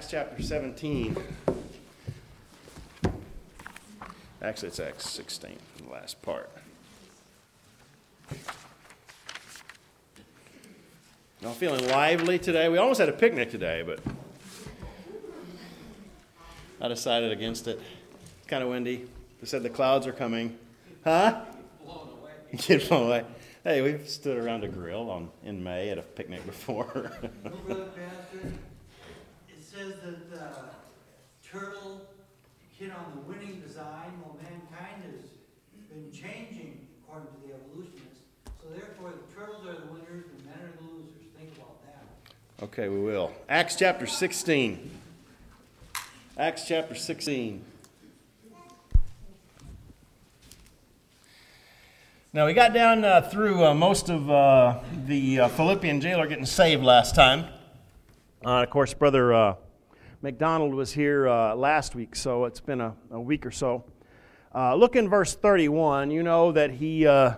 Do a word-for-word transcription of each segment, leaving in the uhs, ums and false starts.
Acts chapter seventeen. Actually, it's Acts sixteen, the last part. Y'all feeling lively today? We almost had a picnic today, but I decided against it. It's kind of windy. They said the clouds are coming. Huh? Get blown away. Hey, we've stood around a grill on in May at a picnic before. Brother Pastor, it says that the turtle hit on the winning design. Well, mankind has been changing according to the evolutionists. So therefore, the turtles are the winners, the men are the losers. Think about that. Okay, we will. Acts chapter sixteen. Acts chapter sixteen. Now, we got down uh, through uh, most of uh, the uh, Philippian jailer getting saved last time. Uh, of course, Brother uh, McDonald was here uh, last week, so it's been a, a week or so. Uh, look in verse thirty-one. You know that he uh,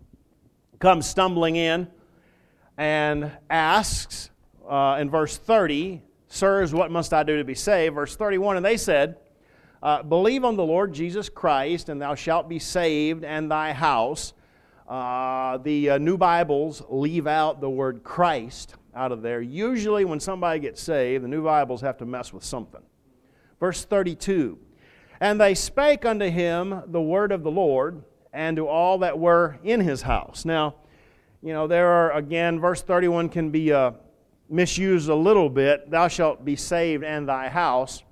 comes stumbling in and asks uh, in verse thirty, "Sirs, what must I do to be saved?" Verse thirty-one, and they said, uh, "Believe on the Lord Jesus Christ, and thou shalt be saved, and thy house." Uh, the uh, New Bibles leave out the word Christ out of there. Usually when somebody gets saved, the New Bibles have to mess with something. Verse thirty-two, "And they spake unto him the word of the Lord, and to all that were in his house." Now, you know, there are, again, verse thirty-one can be uh, misused a little bit. "Thou shalt be saved, and thy house."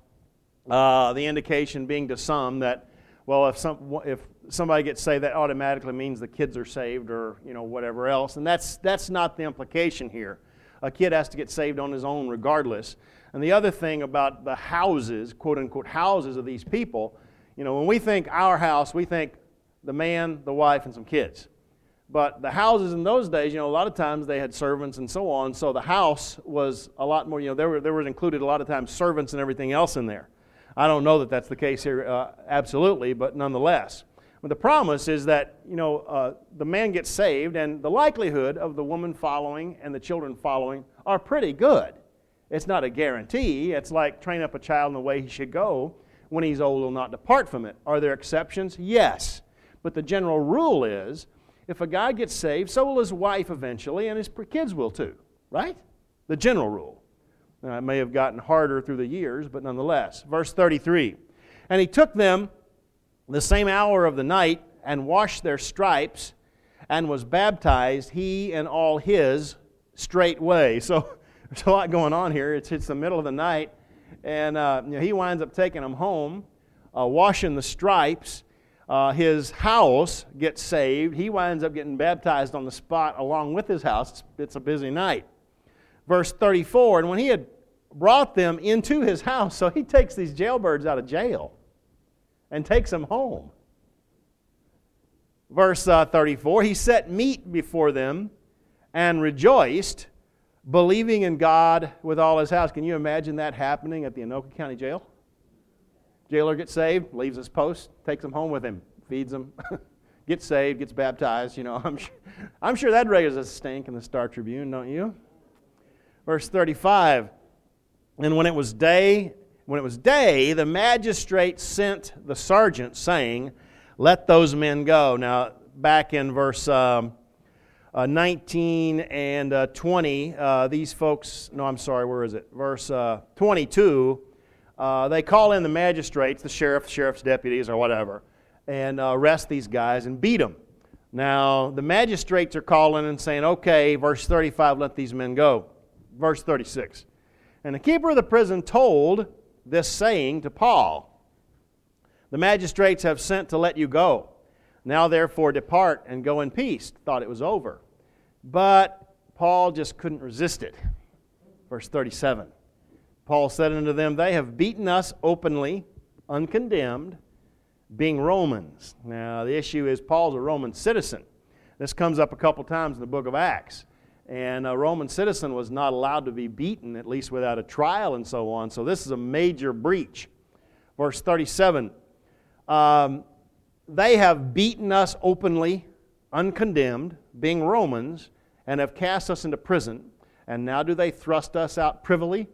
Uh, the indication being to some that, well, if some if somebody gets saved, that automatically means the kids are saved, or you know whatever else, and that's that's not the implication here. A kid has to get saved on his own regardless. And the other thing about the houses, quote unquote houses of these people, you know, when we think our house, we think the man, the wife, and some kids. But the houses in those days, you know, a lot of times they had servants and so on. So the house was a lot more. You know, there were there were included a lot of times servants and everything else in there. I don't know that that's the case here, uh, absolutely, but nonetheless. But the promise is that, you know, uh, the man gets saved, and the likelihood of the woman following and the children following are pretty good. It's not a guarantee. It's like train up a child in the way he should go. When he's old, he'll not depart from it. Are there exceptions? Yes. But the general rule is, if a guy gets saved, so will his wife eventually, and his kids will too, right? The general rule. Now, it may have gotten harder through the years, but nonetheless. Verse thirty-three, "And he took them the same hour of the night, and washed their stripes, and was baptized, he and all his, straightway." So there's a lot going on here. It's, it's the middle of the night, and uh, you know, he winds up taking them home, uh, washing the stripes. Uh, his house gets saved. He winds up getting baptized on the spot along with his house. It's, it's a busy night. Verse thirty-four, "And when he had brought them into his house," so he takes these jailbirds out of jail and takes them home. Verse uh, thirty-four, "He set meat before them and rejoiced, believing in God with all his house." Can you imagine that happening at the Anoka County Jail? Jailer gets saved, leaves his post, takes them home with him, feeds them, gets saved, gets baptized. You know, I'm sure, I'm sure that raises a stink in the Star Tribune, don't you? Verse thirty-five, "And when it was day, When it was day, the magistrate sent the sergeant, saying, Let those men go." Now, back in verse um, uh, nineteen and uh, twenty, uh, these folks, no, I'm sorry, where is it? Verse uh, twenty-two, uh, they call in the magistrates, the sheriff, sheriff's deputies, or whatever, and uh, arrest these guys and beat them. Now, the magistrates are calling and saying, okay, verse thirty-five, let these men go. Verse thirty-six, "And the keeper of the prison told this saying to Paul, The magistrates have sent to let you go. Now therefore depart and go in peace." Thought it was over. But Paul just couldn't resist it. Verse thirty-seven, "Paul said unto them, They have beaten us openly, uncondemned, being Romans." Now the issue is Paul's a Roman citizen. This comes up a couple times in the book of Acts. And a Roman citizen was not allowed to be beaten, at least without a trial and so on. So this is a major breach. Verse thirty-seven, um, "They have beaten us openly, uncondemned, being Romans, and have cast us into prison. And now do they thrust us out privily?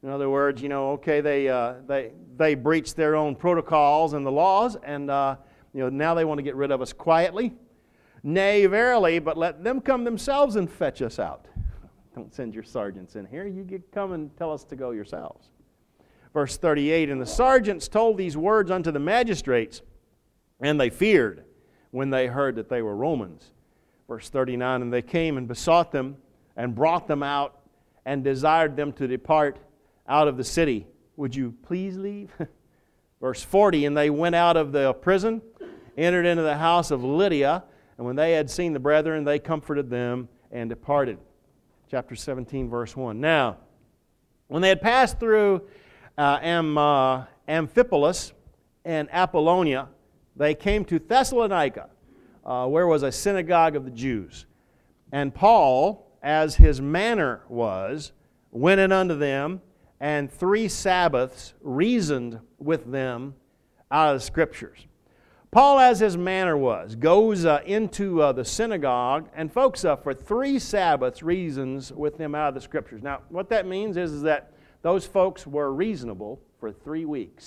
In other words, you know, okay, they uh, they they breached their own protocols and the laws, and uh, you know now they want to get rid of us quietly. Nay, verily, but let them come themselves and fetch us out. Don't send your sergeants in here. You get, come and tell us to go yourselves. Verse thirty-eight, and the sergeants told these words unto the magistrates, and they feared when they heard that they were Romans. Verse thirty-nine, and they came and besought them and brought them out and desired them to depart out of the city. Would you please leave? Verse forty, and they went out of the prison, entered into the house of Lydia, and when they had seen the brethren, they comforted them and departed. Chapter seventeen, verse one. Now, when they had passed through uh, Am, uh, Amphipolis and Apollonia, they came to Thessalonica, uh, where was a synagogue of the Jews. And Paul, as his manner was, went in unto them, and three Sabbaths reasoned with them out of the Scriptures. Paul, as his manner was, goes uh, into uh, the synagogue, and folks, uh, for three Sabbaths reasons with them out of the Scriptures. Now, what that means is, is that those folks were reasonable for three weeks.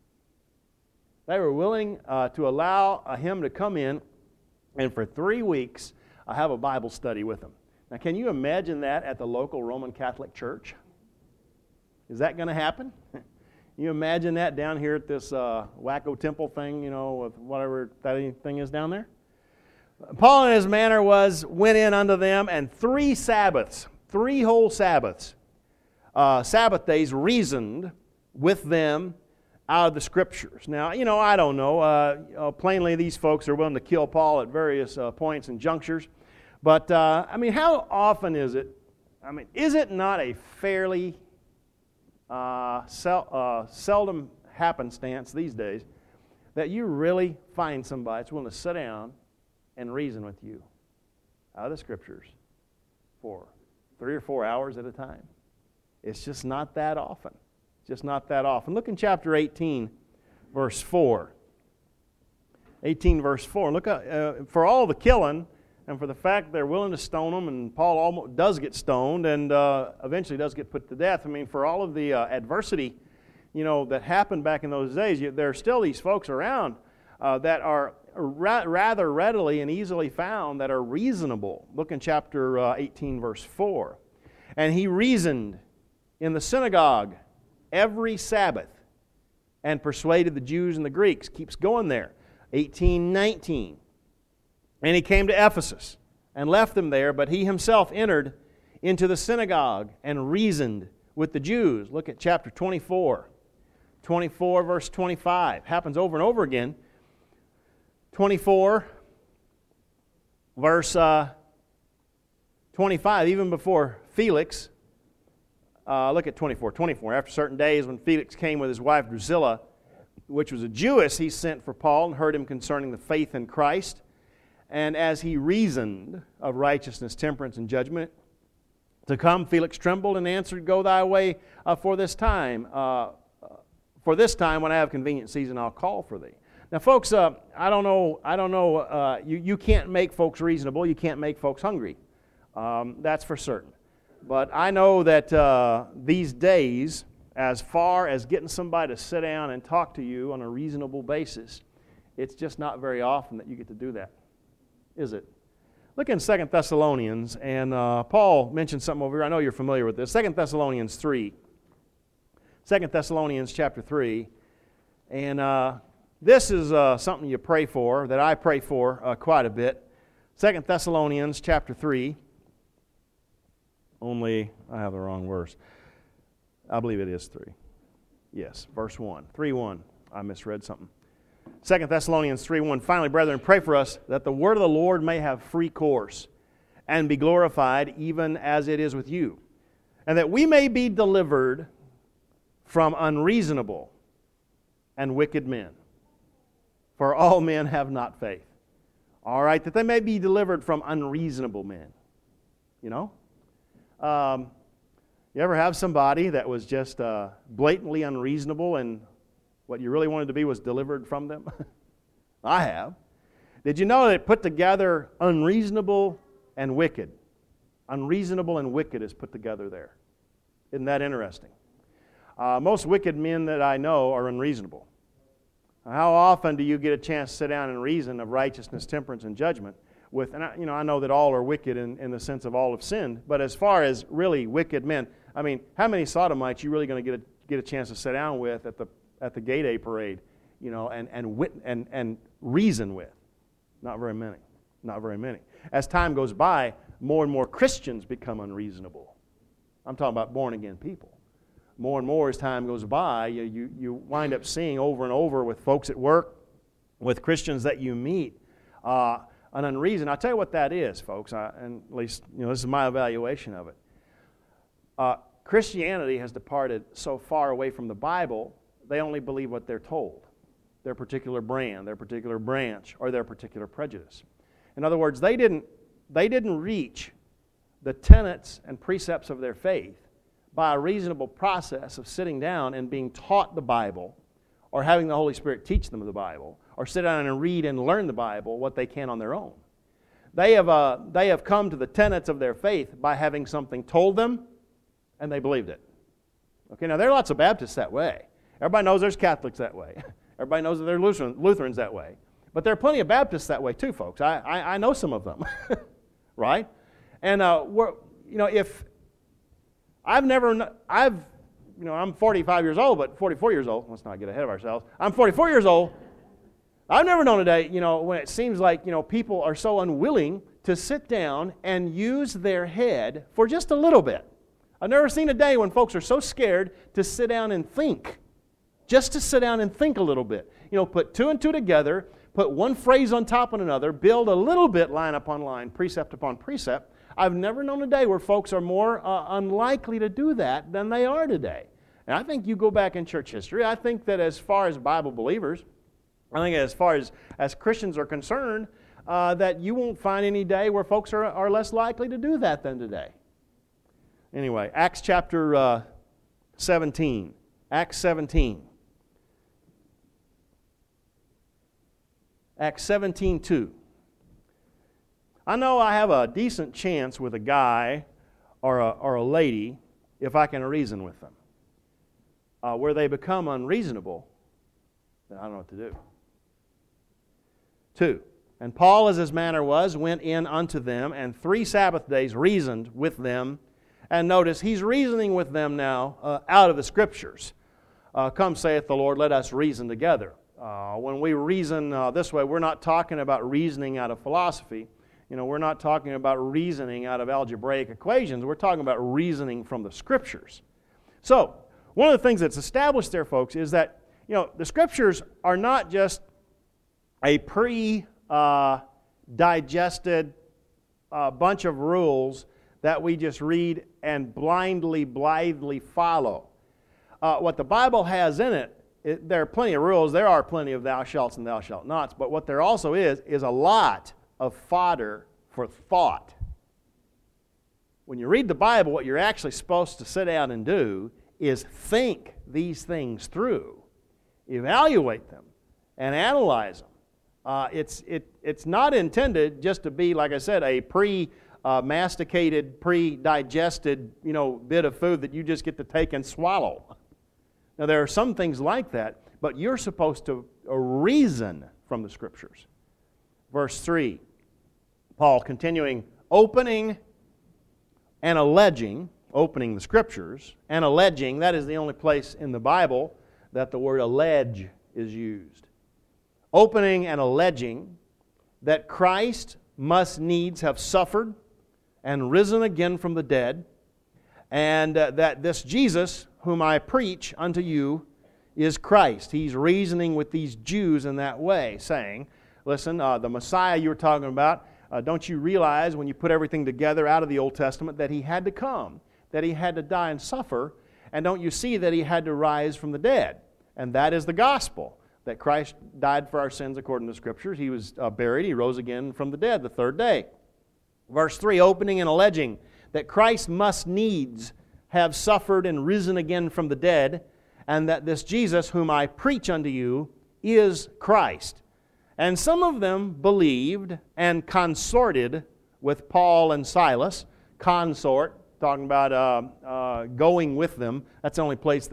They were willing uh, to allow uh, him to come in, and for three weeks uh, have a Bible study with him. Now, can you imagine that at the local Roman Catholic Church? Is that going to happen? You imagine that down here at this uh, Wacko Temple thing, you know, with whatever that thing is down there? Paul in his manner was, went in unto them, and three Sabbaths, three whole Sabbaths, uh, Sabbath days, reasoned with them out of the Scriptures. Now, you know, I don't know. Uh, uh, plainly, these folks are willing to kill Paul at various uh, points and junctures. But, uh, I mean, how often is it, I mean, is it not a fairly uh, sel- uh, seldom happenstance these days that you really find somebody that's willing to sit down and reason with you out of the Scriptures for three or four hours at a time? It's just not that often. Just not that often. Look in chapter eighteen, verse four. eighteen, verse four. Look, uh, for all the killing, and for the fact they're willing to stone him, and Paul almost does get stoned, and uh, eventually does get put to death. I mean, for all of the uh, adversity, you know, that happened back in those days, you, there are still these folks around uh, that are ra- rather readily and easily found that are reasonable. Look in chapter uh, eighteen, verse four. And he reasoned in the synagogue every Sabbath and persuaded the Jews and the Greeks. Keeps going there. eighteen nineteen. And he came to Ephesus and left them there, but he himself entered into the synagogue and reasoned with the Jews. Look at chapter twenty-four. twenty-four, verse twenty-five. Happens over and over again. twenty-four, verse uh, twenty-five, even before Felix. Uh, look at twenty-four. twenty-four. After certain days, when Felix came with his wife Drusilla, which was a Jewess, he sent for Paul and heard him concerning the faith in Christ. And as he reasoned of righteousness, temperance, and judgment to come, Felix trembled and answered, Go thy way uh, for this time. Uh, for this time, when I have convenient season, I'll call for thee. Now, folks, uh, I don't know. I don't know. Uh, you you can't make folks reasonable. You can't make folks hungry. Um, that's for certain. But I know that uh, these days, as far as getting somebody to sit down and talk to you on a reasonable basis, it's just not very often that you get to do that, is it? Look in Second Thessalonians, and uh, Paul mentioned something over here. I know you're familiar with this. Second Thessalonians three. Second Thessalonians chapter three. And uh, this is uh, something you pray for, that I pray for uh, quite a bit. Second Thessalonians chapter three. Only, I have the wrong verse. I believe it is three. Yes, verse one. three one. I misread something. Second Thessalonians three one. Finally, brethren, pray for us that the word of the Lord may have free course and be glorified even as it is with you, and that we may be delivered from unreasonable and wicked men. For all men have not faith. All right, that they may be delivered from unreasonable men. You know? Um, you ever have somebody that was just uh, blatantly unreasonable and what you really wanted to be was delivered from them? I have. Did you know that it put together unreasonable and wicked? Unreasonable and wicked is put together there. Isn't that interesting? Uh, most wicked men that I know are unreasonable. How often do you get a chance to sit down and reason of righteousness, temperance, and judgment with, and I, you know, I know that all are wicked in, in the sense of all have sinned, but as far as really wicked men, I mean, how many sodomites you really going to get a, get a chance to sit down with at the at the Gay Day parade, you know, and and wit, and and reason with? Not very many. Not very many. As time goes by, more and more Christians become unreasonable. I'm talking about born-again people. More and more as time goes by, you, you, you wind up seeing over and over with folks at work, with Christians that you meet, uh, an unreason. I'll tell you what that is, folks, I, and at least you know this is my evaluation of it. Uh, Christianity has departed so far away from the Bible, they only believe what they're told, their particular brand, their particular branch, or their particular prejudice. In other words, they didn't, they didn't reach the tenets and precepts of their faith by a reasonable process of sitting down and being taught the Bible, or having the Holy Spirit teach them the Bible, or sit down and read and learn the Bible what they can on their own. They have, uh, they have come to the tenets of their faith by having something told them, and they believed it. Okay, now there are lots of Baptists that way. Everybody knows there's Catholics that way. Everybody knows that there are Lutheran, Lutherans that way. But there are plenty of Baptists that way too, folks. I, I, I know some of them, right? And uh, we're, you know, if I've never, I've, you know, I'm forty-five years old, but forty-four years old. Let's not get ahead of ourselves. I'm forty-four years old. I've never known a day, you know, when it seems like, you know, people are so unwilling to sit down and use their head for just a little bit. I've never seen a day when folks are so scared to sit down and think. Just to sit down and think a little bit. You know, put two and two together, put one phrase on top of another, build a little bit line upon line, precept upon precept. I've never known a day where folks are more uh, unlikely to do that than they are today. And I think you go back in church history, I think that as far as Bible believers, I think as far as, as Christians are concerned, uh, that you won't find any day where folks are, are less likely to do that than today. Anyway, Acts chapter uh, seventeen. Acts seventeen. Acts seventeen two. I know I have a decent chance with a guy or a, or a lady if I can reason with them. Uh, where they become unreasonable, then I don't know what to do. Two. And Paul, as his manner was, went in unto them, and three Sabbath days reasoned with them. And notice, he's reasoning with them now uh, out of the Scriptures. Uh, Come, saith the Lord, let us reason together. Uh, when we reason uh, this way, we're not talking about reasoning out of philosophy. You know, we're not talking about reasoning out of algebraic equations. We're talking about reasoning from the Scriptures. So, one of the things that's established there, folks, is that, you know, the Scriptures are not just a pre-digested uh, uh, bunch of rules that we just read and blindly, blithely follow. Uh, what the Bible has in it, it, there are plenty of rules. There are plenty of thou shalts and thou shalt nots. But what there also is, is a lot of fodder for thought. When you read the Bible, what you're actually supposed to sit down and do is think these things through, evaluate them, and analyze them. Uh, it's, it, it's not intended just to be, like I said, a pre-masticated, uh, pre-digested, you know, bit of food that you just get to take and swallow. Now, there are some things like that, but you're supposed to uh, reason from the Scriptures. Verse three, Paul continuing, opening and alleging, opening the Scriptures, and alleging, that is the only place in the Bible that the word allege is used. Opening and alleging that Christ must needs have suffered and risen again from the dead, and uh, that this Jesus, whom I preach unto you, is Christ. He's reasoning with these Jews in that way, saying, listen, uh, the Messiah you were talking about, uh, don't you realize when you put everything together out of the Old Testament that He had to come, that He had to die and suffer, and don't you see that He had to rise from the dead? And that is the gospel, that Christ died for our sins according to the Scriptures. He was uh, buried, He rose again from the dead the third day. Verse three, opening and alleging that Christ must needs have suffered and risen again from the dead, and that this Jesus whom I preach unto you is Christ. And some of them believed and consorted with Paul and Silas. Consort, talking about uh, uh, going with them. That's the only place that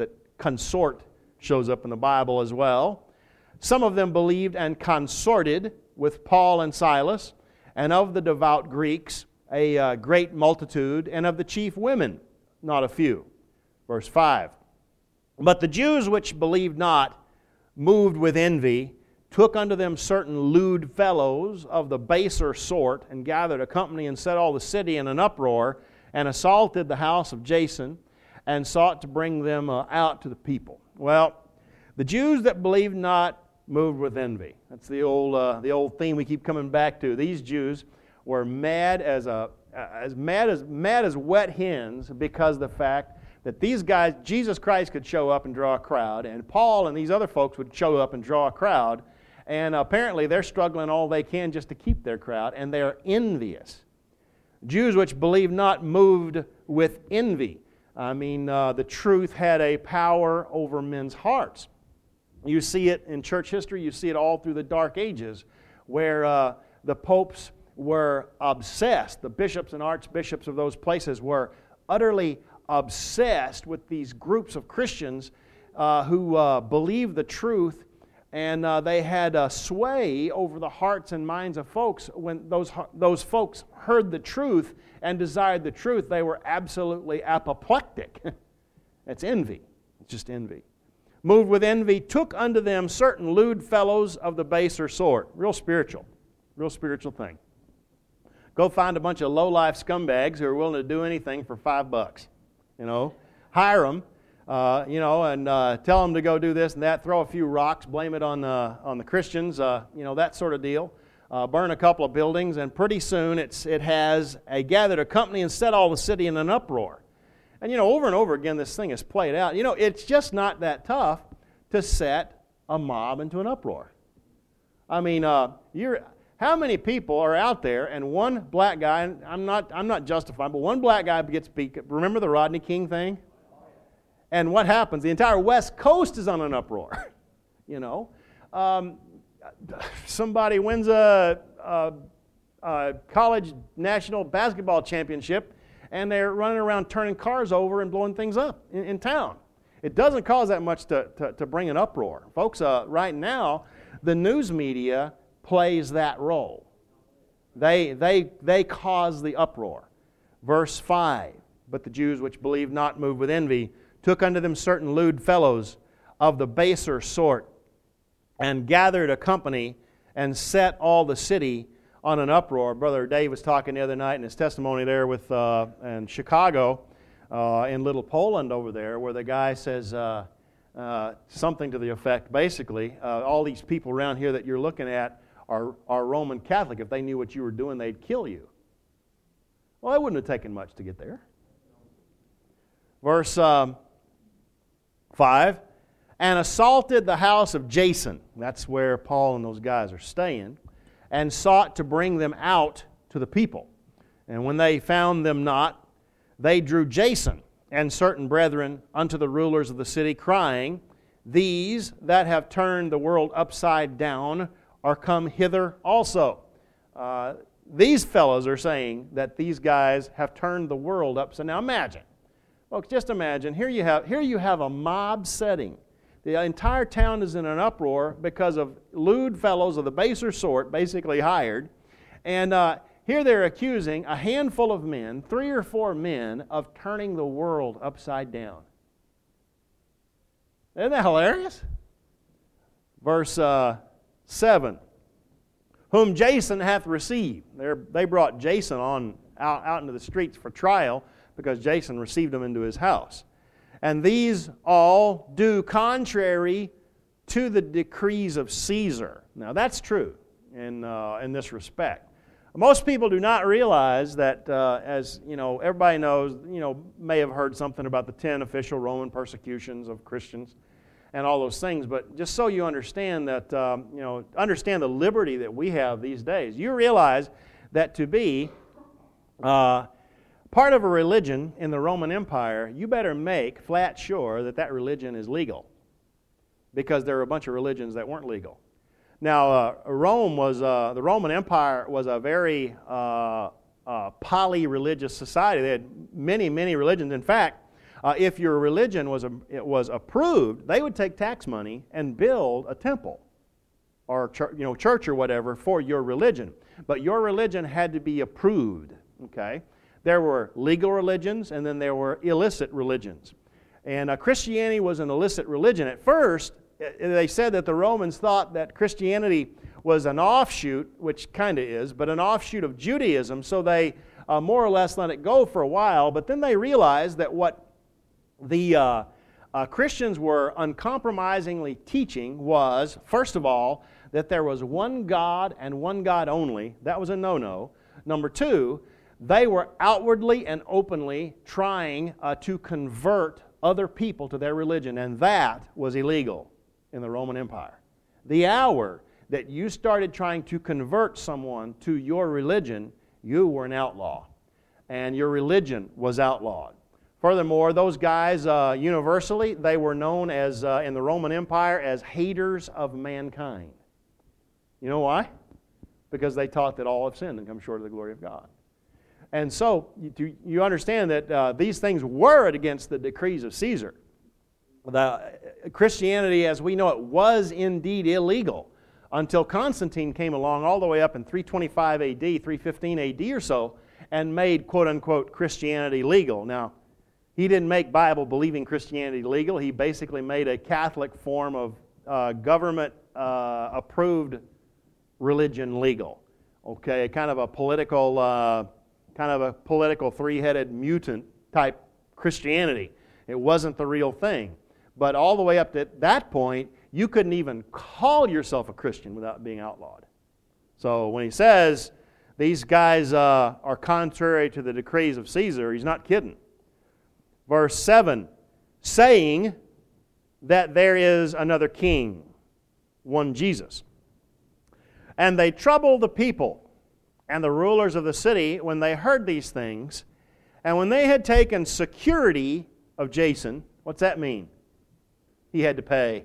consort shows up in the Bible as well. Some of them believed and consorted with Paul and Silas, and of the devout Greeks, a uh, great multitude, and of the chief women, not a few. Verse five. But the Jews which believed not, moved with envy, took unto them certain lewd fellows of the baser sort, and gathered a company, and set all the city in an uproar, and assaulted the house of Jason, and sought to bring them uh, out to the people. Well, the Jews that believed not moved with envy. That's the old uh, the old theme we keep coming back to. These Jews were mad as a as mad as mad as wet hens because of the fact that these guys, Jesus Christ could show up and draw a crowd, and Paul and these other folks would show up and draw a crowd, and apparently they're struggling all they can just to keep their crowd, and they're envious. Jews which believe not moved with envy. I mean, uh, the truth had a power over men's hearts. You see it in church history, you see it all through the Dark Ages, where uh, the popes were obsessed, the bishops and archbishops of those places were utterly obsessed with these groups of Christians uh, who uh, believed the truth, and uh, they had a sway over the hearts and minds of folks. When those, those folks heard the truth and desired the truth, they were absolutely apoplectic. It's envy. It's just envy. Moved with envy, took unto them certain lewd fellows of the baser sort. Real spiritual. Real spiritual thing. Go find a bunch of low-life scumbags who are willing to do anything for five bucks. You know, hire them, uh, you know, and uh, tell them to go do this and that. Throw a few rocks, blame it on uh, on the Christians, uh, you know, that sort of deal. Uh, burn a couple of buildings, and pretty soon it's it has a gathered a company and set all the city in an uproar. And you know, over and over again, this thing is played out. You know, it's just not that tough to set a mob into an uproar. I mean, uh, you're. How many people are out there, and one black guy, and I'm not I'm not justifying, but one black guy gets beat. Remember the Rodney King thing? And what happens? The entire West Coast is on an uproar. You know? Um, somebody wins a, a, a college national basketball championship, and they're running around turning cars over and blowing things up in, in town. It doesn't cause that much to, to, to bring an uproar. Folks, uh, right now, the news media plays that role. They, they, they cause the uproar. Verse five, but the Jews which believed not moved with envy took unto them certain lewd fellows of the baser sort, and gathered a company, and set all the city on an uproar. Brother Dave was talking the other night in his testimony there with uh, in Chicago, uh, in Little Poland over there, where the guy says uh, uh, something to the effect, basically, uh, all these people around here that you're looking at Are, are Roman Catholic. If they knew what you were doing, they'd kill you. Well, it wouldn't have taken much to get there. Verse um, five, and assaulted the house of Jason. That's where Paul and those guys are staying, and sought to bring them out to the people. And when they found them not, they drew Jason and certain brethren unto the rulers of the city, crying, These that have turned the world upside down are come hither also. Uh, these fellows are saying that these guys have turned the world upside down. Now imagine, folks, just imagine, here you have, here you have a mob setting. The entire town is in an uproar because of lewd fellows of the baser sort, basically hired. And uh, here they're accusing a handful of men, three or four men, of turning the world upside down. Isn't that hilarious? Verse uh, seven, whom Jason hath received. They're, they brought Jason on out, out into the streets for trial because Jason received him into his house. And these all do contrary to the decrees of Caesar. Now that's true in, uh, in this respect. Most people do not realize that, uh, as you know, everybody knows, you know, may have heard something about the ten official Roman persecutions of Christians and all those things, but just so you understand that, um, you know, understand the liberty that we have these days. You realize that to be uh, part of a religion in the Roman Empire, you better make flat sure that that religion is legal, because there are a bunch of religions that weren't legal. Now, uh, Rome was, uh, the Roman Empire was a very uh, uh, poly-religious society. They had many, many religions. In fact, Uh, if your religion was, a, it was approved, they would take tax money and build a temple or church, you know, church or whatever for your religion. But your religion had to be approved. Okay, there were legal religions and then there were illicit religions. And uh, Christianity was an illicit religion. At first, they said that the Romans thought that Christianity was an offshoot, which kind of is, but an offshoot of Judaism, so they uh, more or less let it go for a while. But then they realized that what the uh, uh, Christians were uncompromisingly teaching was, first of all, that there was one God and one God only. That was a no-no. Number two, they were outwardly and openly trying uh, to convert other people to their religion, and that was illegal in the Roman Empire. The hour that you started trying to convert someone to your religion, you were an outlaw, and your religion was outlawed. Furthermore, those guys, uh, universally, they were known as, uh, in the Roman Empire, as haters of mankind. You know why? Because they taught that all have sinned and come short of the glory of God. And so, you, you understand that uh, these things were against the decrees of Caesar. The, uh, Christianity, as we know it, was indeed illegal until Constantine came along all the way up in three twenty-five A D, three fifteen A D or so, and made, quote-unquote, Christianity legal. Now, he didn't make Bible-believing Christianity legal. He basically made a Catholic form of uh, government-approved uh, religion legal. Okay, kind of a political... Uh, kind of a political three-headed mutant type Christianity. It wasn't the real thing. But all the way up to that point, you couldn't even call yourself a Christian without being outlawed. So when he says these guys uh, are contrary to the decrees of Caesar, he's not kidding. Verse seven, saying that there is another king, one Jesus. And they trouble the people and the rulers of the city when they heard these things, and when they had taken security of Jason. What's that mean? He had to pay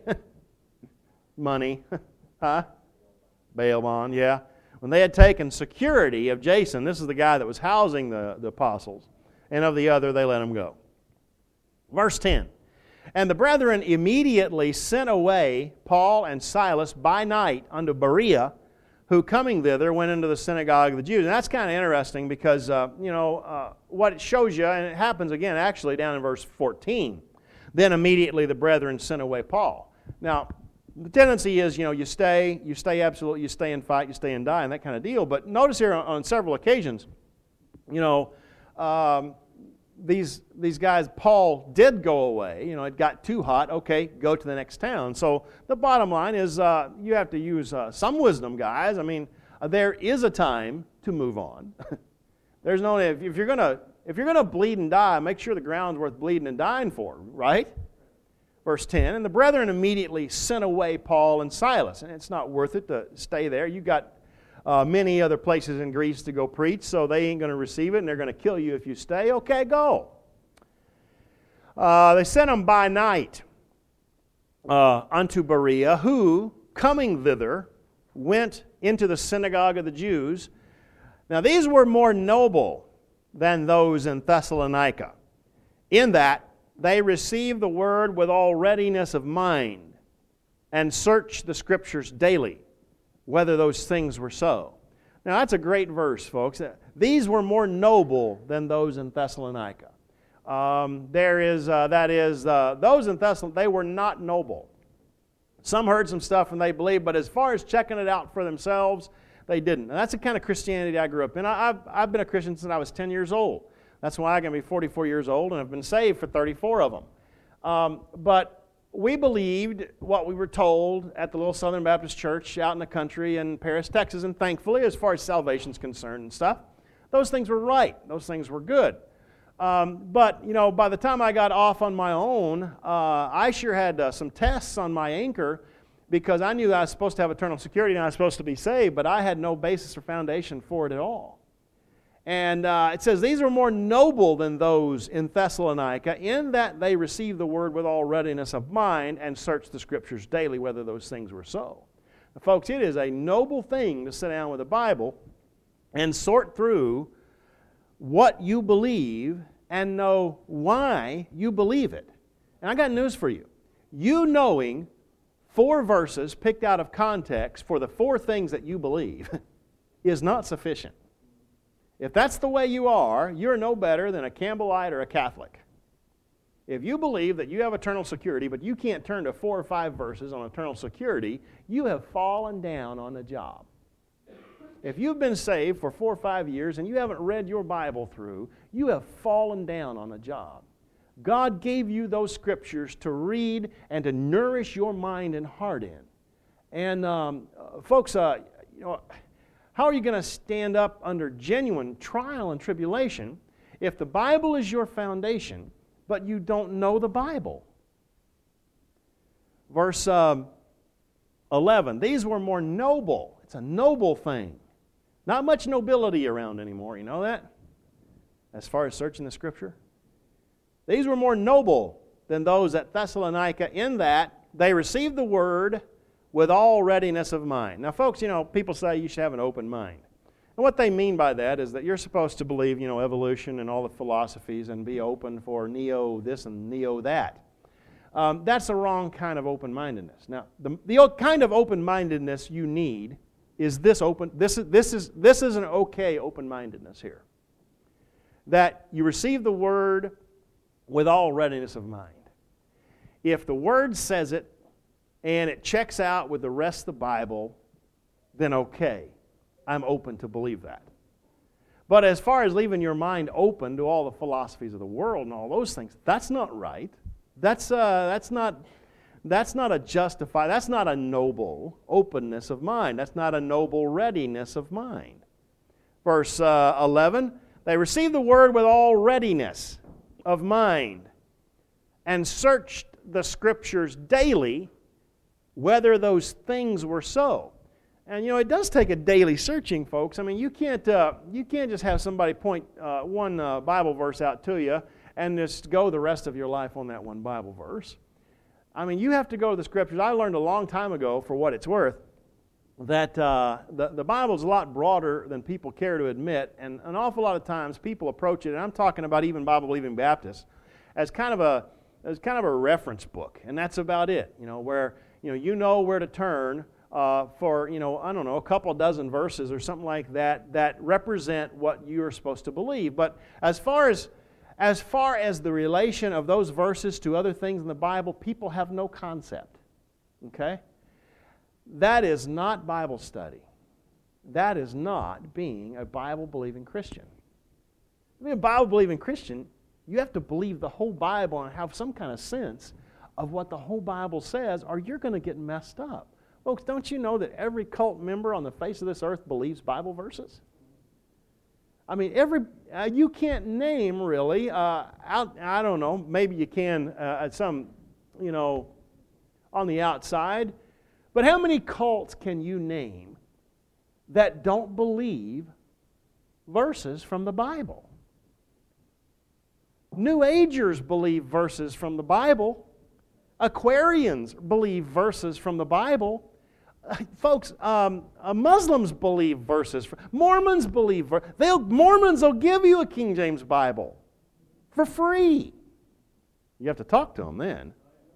money, huh? Bail bond, yeah. When they had taken security of Jason, this is the guy that was housing the, the apostles, and of the other they let him go. Verse ten, and the brethren immediately sent away Paul and Silas by night unto Berea, who coming thither went into the synagogue of the Jews. And that's kind of interesting because, uh, you know, uh, what it shows you, and it happens again actually down in verse fourteen. Then immediately the brethren sent away Paul. Now, the tendency is, you know, you stay, you stay absolute, you stay and fight, you stay and die, and that kind of deal. But notice here on, on several occasions, you know, um, these these guys, Paul did go away. You know, it got too hot. Okay, go to the next town. So the bottom line is uh, you have to use uh, some wisdom, guys. I mean, uh, there is a time to move on. There's no if, if you're gonna if you're gonna bleed and die, make sure the ground's worth bleeding and dying for, right? Verse ten, and the brethren immediately sent away Paul and Silas, and it's not worth it to stay there. You got Uh, many other places in Greece to go preach, so they ain't going to receive it, and they're going to kill you if you stay. Okay, go. Uh, they sent them by night uh, unto Berea, who, coming thither, went into the synagogue of the Jews. Now, these were more noble than those in Thessalonica, in that they received the word with all readiness of mind, and searched the Scriptures daily, whether those things were so. Now, that's a great verse, folks. These were more noble than those in Thessalonica. Um, there is, uh, that is, uh, those in Thessalonica, they were not noble. Some heard some stuff and they believed, but as far as checking it out for themselves, they didn't. And that's the kind of Christianity I grew up in. I, I've, I've been a Christian since I was ten years old. That's why I'm going to be forty-four years old, and I've been saved for thirty-four of them. Um, but we believed what we were told at the little Southern Baptist Church out in the country in Paris, Texas, and thankfully, as far as salvation's concerned and stuff, those things were right. Those things were good. Um, but, you know, by the time I got off on my own, uh, I sure had uh, some tests on my anchor because I knew that I was supposed to have eternal security and I was supposed to be saved, but I had no basis or foundation for it at all. And uh, it says, these are more noble than those in Thessalonica, in that they received the word with all readiness of mind and searched the Scriptures daily, whether those things were so. Now, folks, it is a noble thing to sit down with the Bible and sort through what you believe and know why you believe it. And I got news for you. You knowing four verses picked out of context for the four things that you believe is not sufficient. If that's the way you are, you're no better than a Campbellite or a Catholic. If you believe that you have eternal security, but you can't turn to four or five verses on eternal security, you have fallen down on the job. If you've been saved for four or five years and you haven't read your Bible through, you have fallen down on the job. God gave you those scriptures to read and to nourish your mind and heart in. And um, uh, folks, uh, you know, how are you going to stand up under genuine trial and tribulation if the Bible is your foundation, but you don't know the Bible? Verse um, eleven, these were more noble. It's a noble thing. Not much nobility around anymore, you know that? As far as searching the Scripture. These were more noble than those at Thessalonica in that they received the Word with all readiness of mind. Now, folks, you know, people say you should have an open mind. And what they mean by that is that you're supposed to believe, you know, evolution and all the philosophies and be open for neo this and neo that. Um, that's the wrong kind of open-mindedness. Now, the, the kind of open-mindedness you need is this open. This is this is this is an okay open-mindedness here. That you receive the Word with all readiness of mind. If the Word says it and it checks out with the rest of the Bible, then okay, I'm open to believe that. But as far as leaving your mind open to all the philosophies of the world and all those things, that's not right. That's uh, that's not that's not a justify. That's not a noble openness of mind. That's not a noble readiness of mind. Verse uh, eleven: they received the Word with all readiness of mind, and searched the Scriptures daily, whether those things were so. And you know, it does take a daily searching, folks. I mean, you can't uh, you can't just have somebody point uh, one uh, Bible verse out to you and just go the rest of your life on that one Bible verse. I mean, you have to go to the Scriptures. I learned a long time ago, for what it's worth, that uh, the, the Bible's a lot broader than people care to admit, and an awful lot of times people approach it, and I'm talking about even Bible-believing Baptists, as kind of a as kind of a reference book, and that's about it. You know, where you know you know where to turn uh, for you know I don't know a couple dozen verses or something like that that represent what you're supposed to believe. But as far as as far as the relation of those verses to other things in the Bible, people have no concept. Okay. That is not Bible study. That is not being a Bible-believing Christian. Being a Bible-believing Christian, you have to believe the whole Bible and have some kind of sense of what the whole Bible says, or you're going to get messed up. Folks, don't you know that every cult member on the face of this earth believes Bible verses? I mean, every uh, you can't name really. Uh, out, I don't know. Maybe you can uh, at some, you know, on the outside. But how many cults can you name that don't believe verses from the Bible? New Agers believe verses from the Bible. Aquarians believe verses from the Bible. Uh, folks, um, uh, Muslims believe verses. Mormons believe verses. They'll, Mormons will give you a King James Bible for free. You have to talk to them then.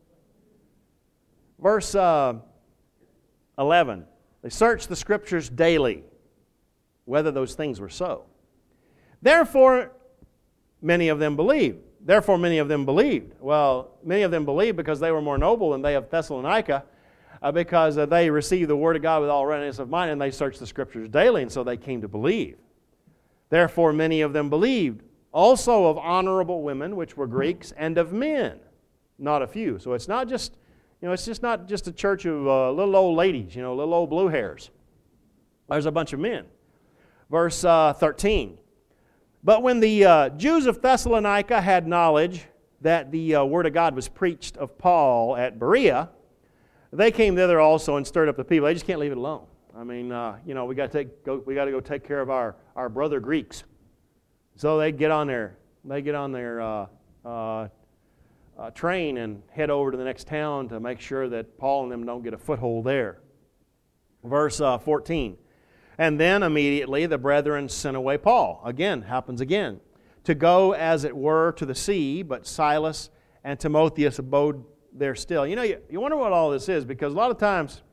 Verse Uh, eleven, they searched the Scriptures daily, whether those things were so. Therefore, many of them believed. Therefore, many of them believed. Well, many of them believed because they were more noble than they of Thessalonica, uh, because uh, they received the Word of God with all readiness of mind, and they searched the Scriptures daily, and so they came to believe. Therefore, many of them believed, also of honorable women, which were Greeks, and of men, not a few. So it's not just You know, it's just not just a church of uh, little old ladies, you know, little old blue hairs. There's a bunch of men. Verse uh, thirteen. But when the uh, Jews of Thessalonica had knowledge that the uh, word of God was preached of Paul at Berea, they came thither also and stirred up the people. They just can't leave it alone. I mean, uh, you know, we got to take go, we got to go take care of our, our brother Greeks. So they get on their they get on their uh, uh, Uh, train and head over to the next town to make sure that Paul and them don't get a foothold there. Verse uh, fourteen. And then immediately the brethren sent away Paul. Again, happens again. to go, as it were, to the sea, but Silas and Timotheus abode there still. You know, you, you wonder what all this is, because a lot of times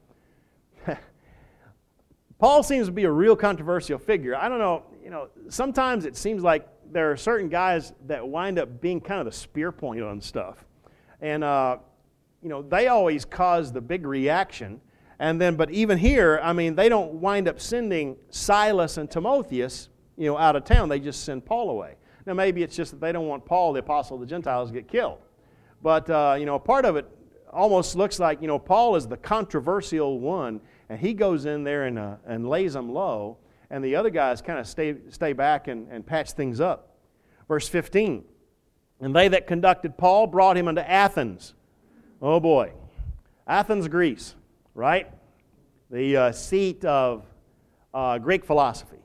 Paul seems to be a real controversial figure. I don't know, you know, sometimes it seems like there are certain guys that wind up being kind of the spear point on stuff. And, uh, you know, they always cause the big reaction. And then, but even here, I mean, they don't wind up sending Silas and Timotheus, you know, out of town. They just send Paul away. Now, maybe it's just that they don't want Paul, the apostle of the Gentiles, to get killed. But, uh, you know, part of it almost looks like, you know, Paul is the controversial one, and he goes in there and, uh, and lays them low, and the other guys kind of stay, stay back and, and patch things up. Verse fifteen, and they that conducted Paul brought him unto Athens. Oh boy, Athens, Greece, right? The uh, seat of uh, Greek philosophy.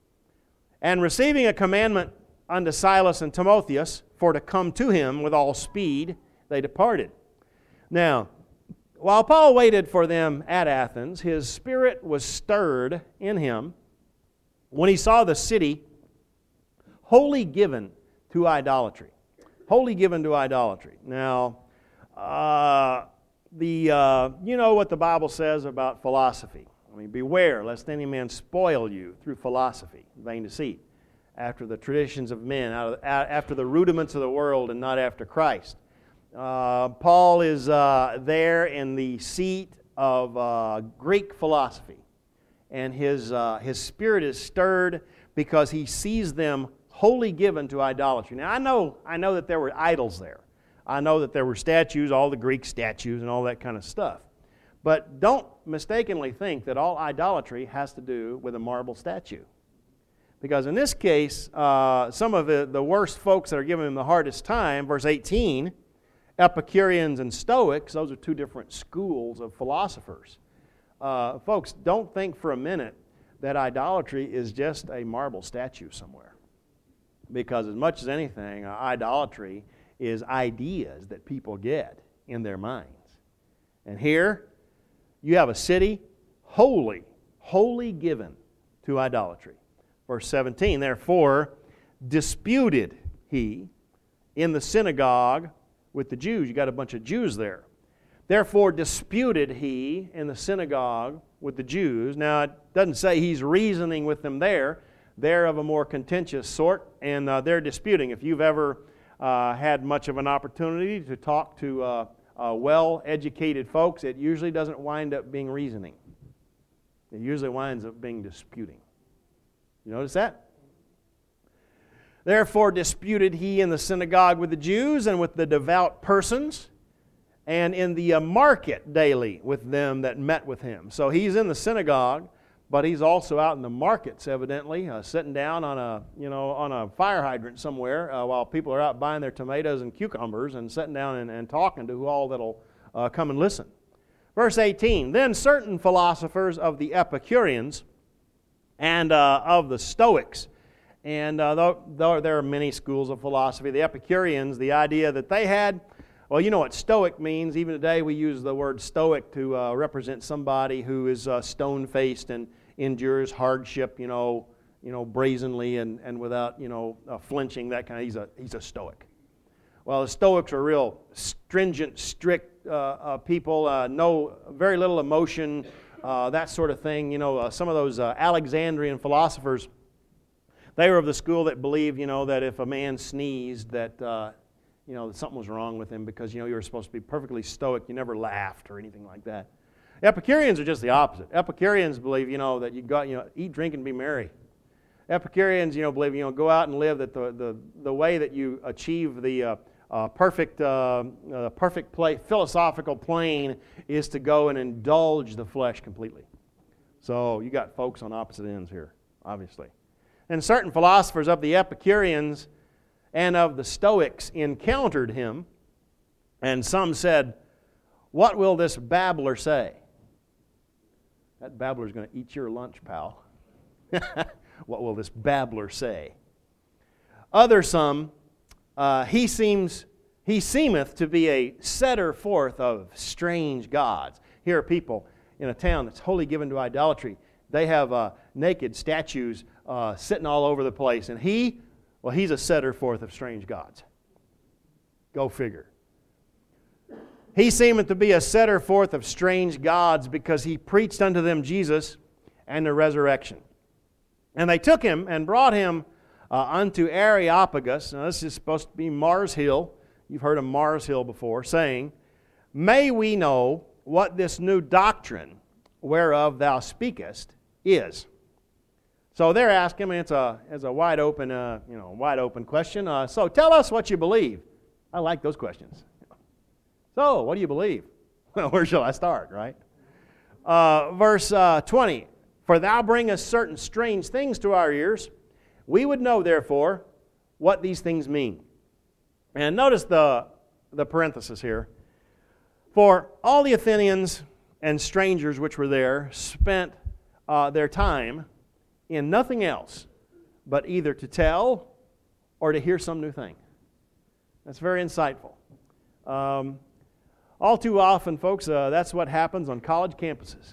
And receiving a commandment unto Silas and Timotheus for to come to him with all speed, they departed. Now, while Paul waited for them at Athens, his spirit was stirred in him when he saw the city wholly given to idolatry. Wholly given to idolatry. Now, uh, the uh, you know what the Bible says about philosophy. I mean, beware lest any man spoil you through philosophy, vain deceit, after the traditions of men, out of, after the rudiments of the world, and not after Christ. Uh, Paul is uh, there in the seat of uh, Greek philosophy, and his uh, his spirit is stirred because he sees them wholly given to idolatry. Now, I know I know that there were idols there. I know that there were statues, all the Greek statues and all that kind of stuff. But don't mistakenly think that all idolatry has to do with a marble statue. Because in this case, uh, some of the, the worst folks that are giving him the hardest time, verse eighteen, Epicureans and Stoics, those are two different schools of philosophers. Uh, folks, don't think for a minute that idolatry is just a marble statue somewhere. Because as much as anything, uh, idolatry is ideas that people get in their minds. And here, you have a city wholly, wholly given to idolatry. Verse seventeen, therefore disputed he in the synagogue with the Jews. You got a bunch of Jews there. Therefore disputed he in the synagogue with the Jews. Now, it doesn't say he's reasoning with them there. They're of a more contentious sort, and uh, they're disputing. If you've ever uh, had much of an opportunity to talk to uh, uh, well-educated folks, it usually doesn't wind up being reasoning. It usually winds up being disputing. You notice that? Therefore disputed he in the synagogue with the Jews and with the devout persons, and in the uh, market daily with them that met with him. So he's in the synagogue, but he's also out in the markets, evidently, uh, sitting down on a you know on a fire hydrant somewhere uh, while people are out buying their tomatoes and cucumbers and sitting down and, and talking to all that'll uh, come and listen. Verse eighteen, then certain philosophers of the Epicureans and uh, of the Stoics, and uh, though, though there are many schools of philosophy, the Epicureans, the idea that they had, well, you know what Stoic means. Even today we use the word Stoic to uh, represent somebody who is uh, stone-faced and endures hardship, you know, you know, brazenly and, and without, you know, uh, flinching, that kind of, he's a, he's a Stoic. Well, the Stoics are real stringent, strict uh, uh, people, uh, no, very little emotion, uh, that sort of thing. You know, uh, some of those uh, Alexandrian philosophers, they were of the school that believed, you know, that if a man sneezed, that, uh, you know, that something was wrong with him because, you know, you were supposed to be perfectly stoic. You never laughed or anything like that. Epicureans are just the opposite. Epicureans believe, you know, that you got, you know, eat, drink, and be merry. Epicureans, you know, believe, you know, go out and live that the the, the way that you achieve the uh, uh, perfect uh, uh, perfect play, philosophical plane is to go and indulge the flesh completely. So you got folks on opposite ends here, obviously. And certain philosophers of the Epicureans and of the Stoics encountered him, and some said, what will this babbler say? That babbler's going to eat your lunch, pal. What will this babbler say? Other some, uh, he seems, he seemeth to be a setter forth of strange gods. Here are people in a town that's wholly given to idolatry. They have uh, naked statues uh, sitting all over the place, and he Well, he's a setter forth of strange gods. Go figure. He seemeth to be a setter forth of strange gods, because he preached unto them Jesus and the resurrection. And they took him and brought him uh, unto Areopagus. Now, this is supposed to be Mars Hill. You've heard of Mars Hill before, saying, May we know what this new doctrine whereof thou speakest is. So they're asking him, and it's a, it's a wide open, uh, you know, wide open question. Uh, so tell us what you believe. I like those questions. So, what do you believe? Well, where shall I start, right? Uh, verse uh, twenty, For thou bringest certain strange things to our ears. We would know, therefore, what these things mean. And notice the, the parenthesis here. For all the Athenians and strangers which were there spent uh, their time in nothing else but either to tell or to hear some new thing. That's very insightful. Um, all too often, folks, uh, that's what happens on college campuses.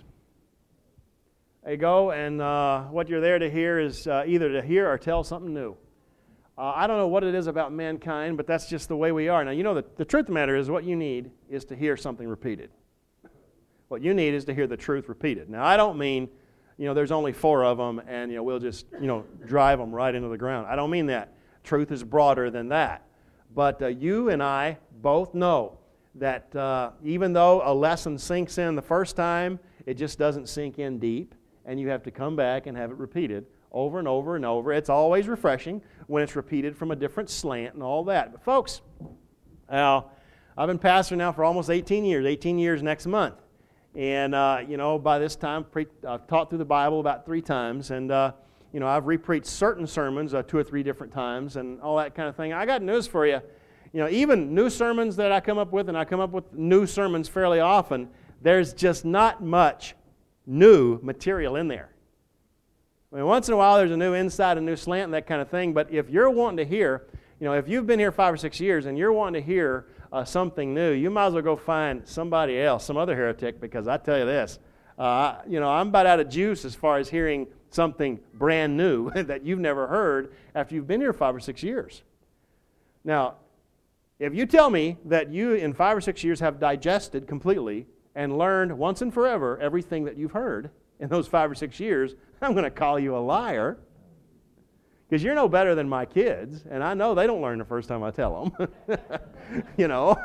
They go, and uh, what you're there to hear is uh, either to hear or tell something new. Uh, I don't know what it is about mankind, but that's just the way we are. Now, you know, the, the truth of the matter is what you need is to hear something repeated. What you need is to hear the truth repeated. Now, I don't mean, you know, there's only four of them, and, you know, we'll just, you know, drive them right into the ground. I don't mean that. Truth is broader than that. But uh, you and I both know that uh, even though a lesson sinks in the first time, it just doesn't sink in deep, and you have to come back and have it repeated over and over and over. It's always refreshing when it's repeated from a different slant and all that. But folks, now, I've been pastor now for almost eighteen years, eighteen years next month. And, uh, you know, by this time, pre- I've taught through the Bible about three times, and, uh, you know, I've repreached certain sermons uh, two or three different times and all that kind of thing. I got news for you. You know, even new sermons that I come up with, and I come up with new sermons fairly often, there's just not much new material in there. I mean, once in a while there's a new insight, a new slant, and that kind of thing, but if you're wanting to hear, you know, if you've been here five or six years and you're wanting to hear uh, something new, you might as well go find somebody else, some other heretic, because I tell you this, uh, you know, I'm about out of juice as far as hearing something brand new that you've never heard after you've been here five or six years. Now, if you tell me that you in five or six years have digested completely and learned once and forever everything that you've heard in those five or six years, I'm going to call you a liar, because you're no better than my kids, and I know they don't learn the first time I tell them. You know.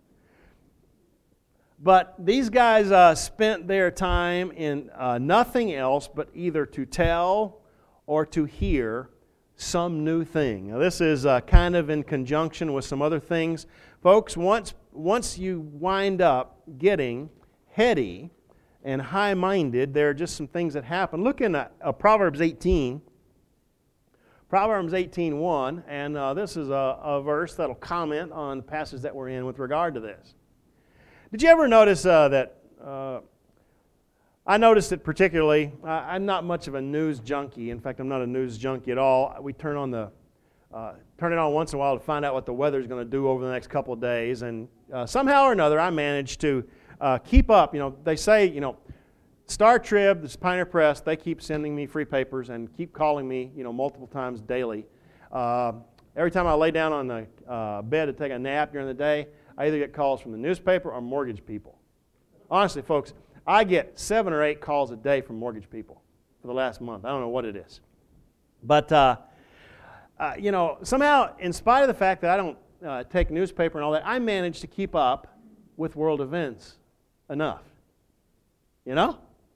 But these guys uh, spent their time in uh, nothing else but either to tell or to hear some new thing. Now, this is uh, kind of in conjunction with some other things. Folks, once, once you wind up getting heady and high-minded, there are just some things that happen. Look in uh, uh, Proverbs eighteen. Proverbs eighteen one, and uh, this is a, a verse that will comment on the passage that we're in with regard to this. Did you ever notice uh, that, uh, I noticed it particularly, I, I'm not much of a news junkie. In fact, I'm not a news junkie at all. We turn on the, uh, turn it on once in a while to find out what the weather's going to do over the next couple of days, and uh, somehow or another I managed to uh, keep up. You know, they say, you know, Star Trib, this Pioneer Press, they keep sending me free papers and keep calling me, you know, multiple times daily. Uh, every time I lay down on the uh, bed to take a nap during the day, I either get calls from the newspaper or mortgage people. Honestly, folks, I get seven or eight calls a day from mortgage people for the last month. I don't know what it is. But, uh, uh, you know, somehow, in spite of the fact that I don't uh, take newspaper and all that, I manage to keep up with world events enough. You know?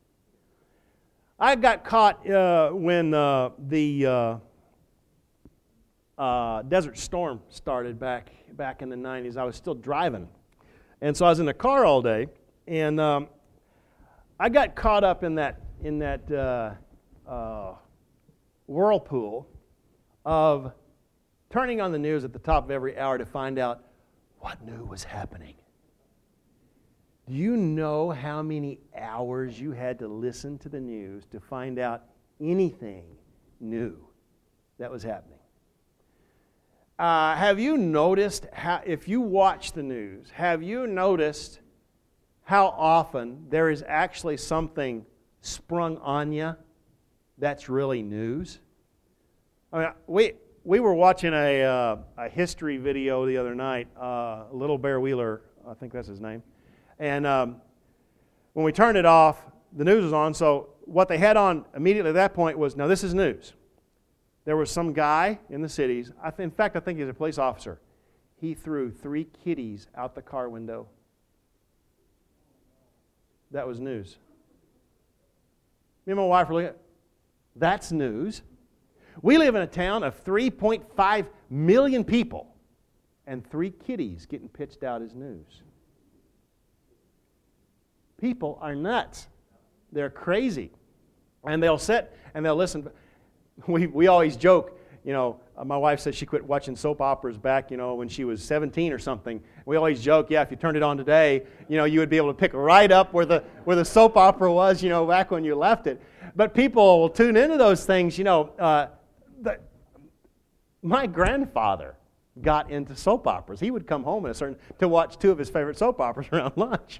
I got caught uh, when uh, the uh, uh, Desert Storm started back back in the nineties. I was still driving, and so I was in the car all day, and um, I got caught up in that in that uh, uh, whirlpool of turning on the news at the top of every hour to find out what new was happening. Do you know how many hours you had to listen to the news to find out anything new that was happening? Uh, have you noticed, how, if you watch the news, have you noticed how often there is actually something sprung on you that's really news? I mean, we, we were watching a, uh, a history video the other night, uh, Little Bear Wheeler, I think that's his name. And um, when we turned it off, the news was on, so what they had on immediately at that point was, now this is news. There was some guy in the cities, I th- in fact, I think he's a police officer. He threw three kitties out the car window. That was news. Me and my wife were looking at, that's news. We live in a town of three point five million people, and three kitties getting pitched out as news. People are nuts. They're crazy. And they'll sit and they'll listen. We we always joke, you know, uh, my wife said she quit watching soap operas back, you know, when she was seventeen or something. We always joke, yeah, if you turned it on today, you know, you would be able to pick right up where the where the soap opera was, you know, back when you left it. But people will tune into those things, you know. Uh, the, my grandfather got into soap operas. He would come home at a certain to watch two of his favorite soap operas around lunch.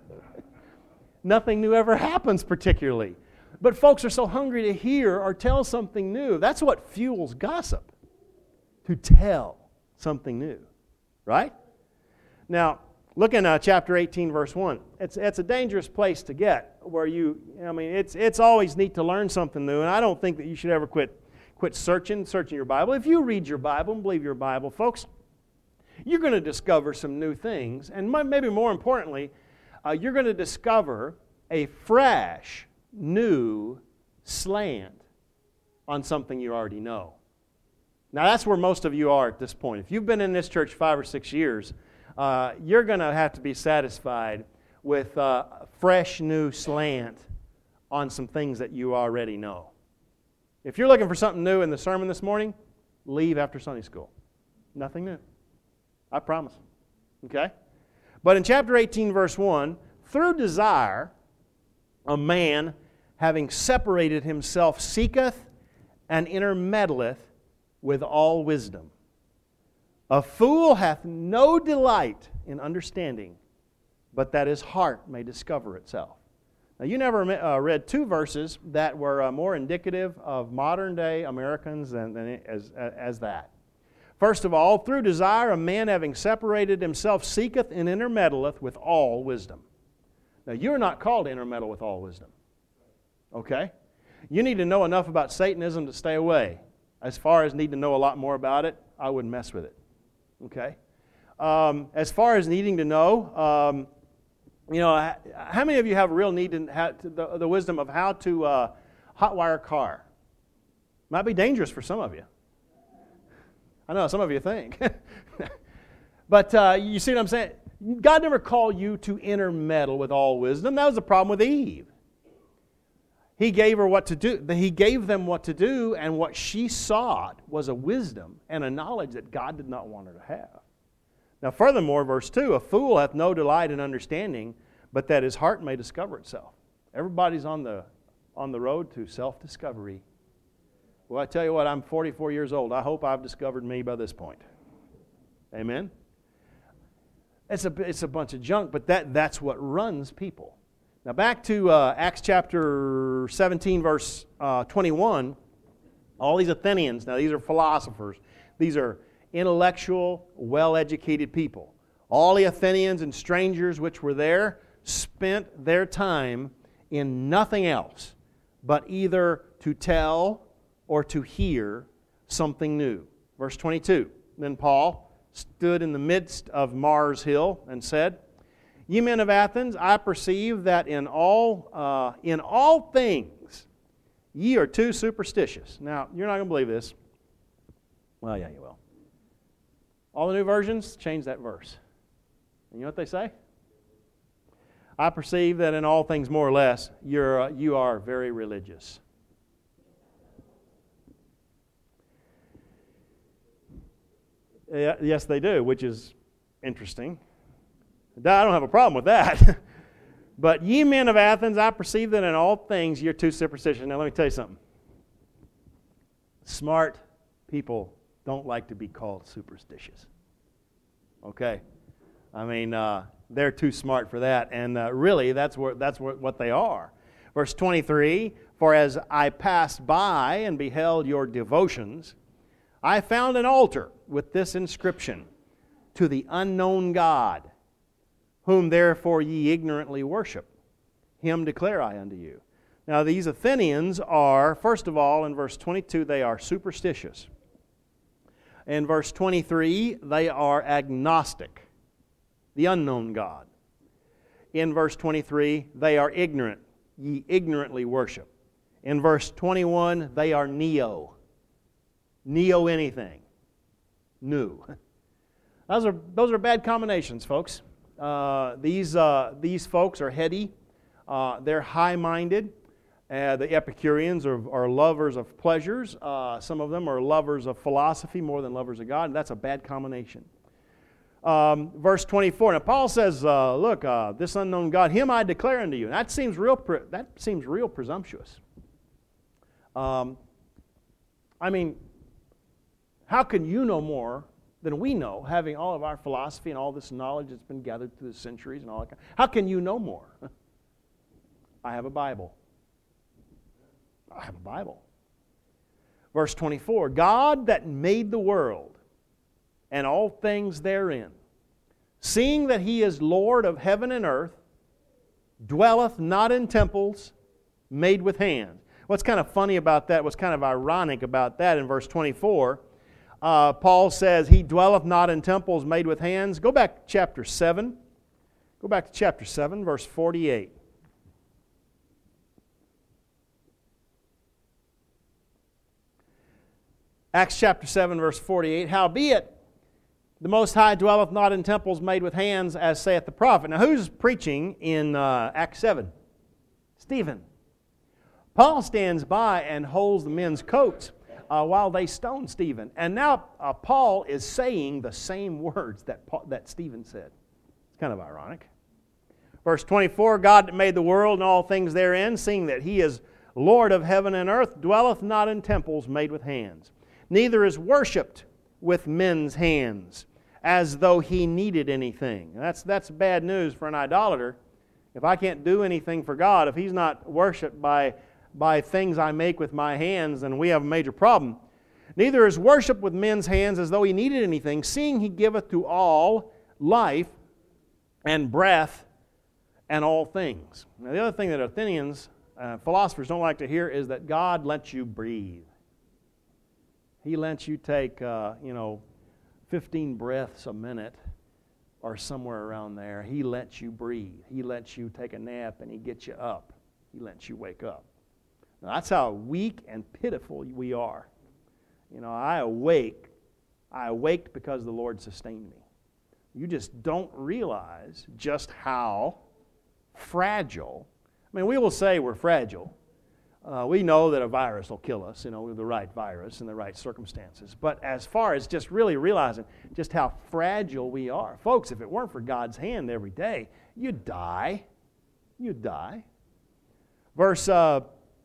Nothing new ever happens particularly. But folks are so hungry to hear or tell something new. That's what fuels gossip, to tell something new, right? Now, look in uh, chapter eighteen, verse one. It's it's a dangerous place to get where you, I mean, it's it's always neat to learn something new, and I don't think that you should ever quit quit searching, searching your Bible. If you read your Bible and believe your Bible, folks, you're going to discover some new things, and maybe more importantly, uh, you're going to discover a fresh, new slant on something you already know. Now, that's where most of you are at this point. If you've been in this church five or six years, uh, you're going to have to be satisfied with uh, a fresh, new slant on some things that you already know. If you're looking for something new in the sermon this morning, leave after Sunday school. Nothing new. I promise. Okay? But in chapter eighteen, verse one, through desire, a man, having separated himself, seeketh and intermeddleth with all wisdom. A fool hath no delight in understanding, but that his heart may discover itself. Now, you never uh, read two verses that were uh, more indicative of modern-day Americans than, than as, as that. First of all, through desire, a man having separated himself, seeketh and intermeddleth with all wisdom. Now, you're not called to intermeddle with all wisdom. Okay? You need to know enough about Satanism to stay away. As far as need to know a lot more about it, I wouldn't mess with it. Okay? Um, as far as needing to know, um, you know, how many of you have a real need to have the, the wisdom of how to uh, hotwire a car? Might be dangerous for some of you. I know, some of you think. But uh, you see what I'm saying? God never called you to intermeddle with all wisdom. That was the problem with Eve. He gave her what to do. He gave them what to do, and what she sought was a wisdom and a knowledge that God did not want her to have. Now, furthermore, verse two, a fool hath no delight in understanding, but that his heart may discover itself. Everybody's on the on the road to self-discovery. Well, I tell you what, I'm forty-four years old. I hope I've discovered me by this point. Amen? It's a, it's a bunch of junk, but that, that's what runs people. Now back to uh, Acts chapter seventeen, verse uh, twenty-one. All these Athenians, now these are philosophers. These are intellectual, well-educated people. All the Athenians and strangers which were there spent their time in nothing else but either to tell or to hear something new. Verse twenty-two, then Paul stood in the midst of Mars Hill and said, Ye men of Athens, I perceive that in all uh, in all things ye are too superstitious. Now, you're not going to believe this. Well, yeah, you will. All the new versions change that verse. And you know what they say? I perceive that in all things more or less you're uh, you are very religious. Yeah, yes, they do, which is interesting. I don't have a problem with that. But ye men of Athens, I perceive that in all things you're too superstitious. Now let me tell you something. Smart people don't like to be called superstitious. Okay? I mean, uh, they're too smart for that. And uh, really, that's, where, that's what, what they are. Verse twenty-three, For as I passed by and beheld your devotions, I found an altar with this inscription, to the unknown God, whom therefore ye ignorantly worship. Him declare I unto you. Now these Athenians are, first of all, in verse twenty-two, they are superstitious. In verse twenty-three, they are agnostic, the unknown God. In verse twenty-three, they are ignorant, ye ignorantly worship. In verse twenty-one, they are neo. Neo anything. New. Those are, those are bad combinations, folks. Uh, these, uh, these folks are heady. Uh, they're high-minded. Uh, the Epicureans are, are lovers of pleasures. Uh, some of them are lovers of philosophy more than lovers of God. And that's a bad combination. Um, verse twenty-four. Now Paul says, uh, "Look, uh, this unknown God, Him I declare unto you." And that seems real. Pre- that seems real presumptuous. Um, I mean, how can you know more than we know, having all of our philosophy and all this knowledge that's been gathered through the centuries and all that? How can you know more? I have a Bible. I have a Bible. Verse twenty-four, God that made the world and all things therein, seeing that He is Lord of heaven and earth, dwelleth not in temples made with hands. What's kind of funny about that, what's kind of ironic about that in verse twenty-four, uh, Paul says, He dwelleth not in temples made with hands. Go back to chapter seven. Go back to chapter seven, verse forty-eight. Acts chapter seven, verse forty-eight. Howbeit, the Most High dwelleth not in temples made with hands, as saith the prophet. Now, who's preaching in uh, Acts seven? Stephen. Paul stands by and holds the men's coats uh, while they stone Stephen. And now uh, Paul is saying the same words that, Paul, that Stephen said. It's kind of ironic. Verse twenty-four, God that made the world and all things therein, seeing that He is Lord of heaven and earth, dwelleth not in temples made with hands, neither is worshipped with men's hands, as though He needed anything. That's, that's bad news for an idolater. If I can't do anything for God, if He's not worshipped by, by things I make with my hands, then we have a major problem. Neither is worshipped with men's hands as though He needed anything, seeing He giveth to all life and breath and all things. Now, the other thing that Athenians, uh, philosophers don't like to hear is that God lets you breathe. He lets you take, uh, you know, fifteen breaths a minute or somewhere around there. He lets you breathe. He lets you take a nap and He gets you up. He lets you wake up. Now, that's how weak and pitiful we are. You know, I awake. I awaked because the Lord sustained me. You just don't realize just how fragile. I mean, we will say we're fragile. Uh, we know that a virus will kill us, you know, with the right virus in the right circumstances. But as far as just really realizing just how fragile we are, folks, if it weren't for God's hand every day, you'd die. You'd die. Verse uh,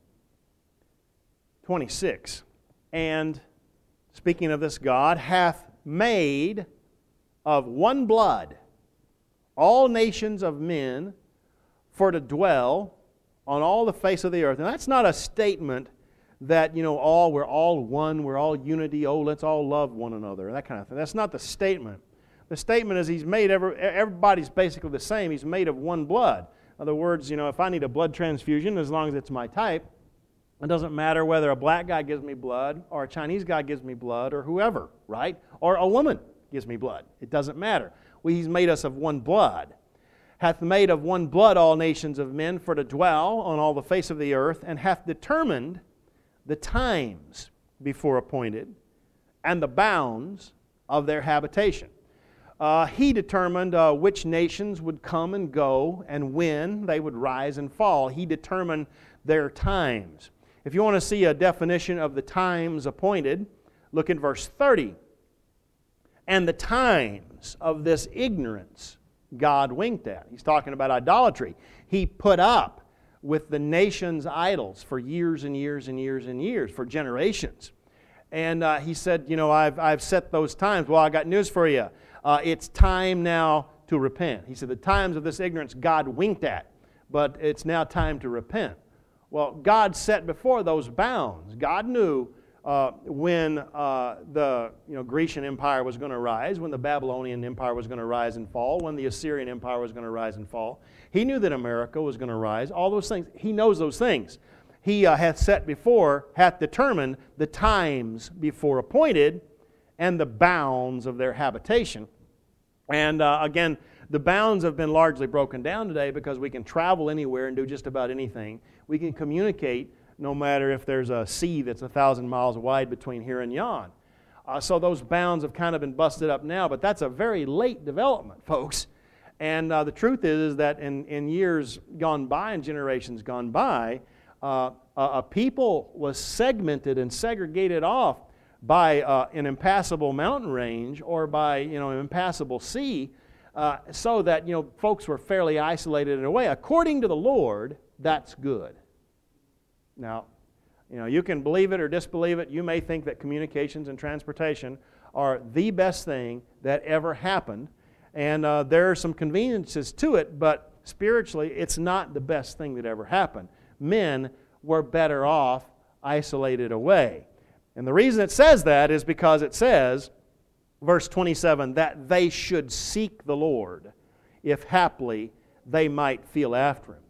twenty-six, and speaking of this God, hath made of one blood all nations of men for to dwell on all the face of the earth. And that's not a statement that, you know, all, we're all one, we're all unity, oh, let's all love one another, that kind of thing. That's not the statement. The statement is He's made, every, everybody's basically the same. He's made of one blood. In other words, you know, if I need a blood transfusion, as long as it's my type, it doesn't matter whether a black guy gives me blood or a Chinese guy gives me blood or whoever, right? Or a woman gives me blood. It doesn't matter. Well, He's made us of one blood. Hath made of one blood all nations of men for to dwell on all the face of the earth, and hath determined the times before appointed and the bounds of their habitation. Uh, he determined uh, which nations would come and go and when they would rise and fall. He determined their times. If you want to see a definition of the times appointed, look in verse thirty. And the times of this ignorance God winked at. He's talking about idolatry. He put up with the nation's idols for years and years and years and years, for generations. And uh, He said, you know, I've, I've set those times. Well, I got news for you. Uh, it's time now to repent. He said, the times of this ignorance God winked at, but it's now time to repent. Well, God set before those bounds. God knew uh, when uh, the you know, Grecian Empire was going to rise, when the Babylonian Empire was going to rise and fall, when the Assyrian Empire was going to rise and fall. He knew that America was going to rise, all those things. He knows those things. He uh, hath set before, hath determined the times before appointed and the bounds of their habitation. And uh, again, the bounds have been largely broken down today because we can travel anywhere and do just about anything. We can communicate no matter if there's a sea that's a thousand miles wide between here and yon. Uh, so those bounds have kind of been busted up now, but that's a very late development, folks. And uh, the truth is, is that in, in years gone by and generations gone by, uh, a, a people was segmented and segregated off by uh, an impassable mountain range or by you know an impassable sea, uh, so that you know folks were fairly isolated in a way. According to the Lord, that's good. Now, you know you can believe it or disbelieve it. You may think that communications and transportation are the best thing that ever happened, and uh, there are some conveniences to it, but spiritually, it's not the best thing that ever happened. Men were better off isolated away. And the reason it says that is because it says, verse twenty-seven, that they should seek the Lord, if haply they might feel after Him.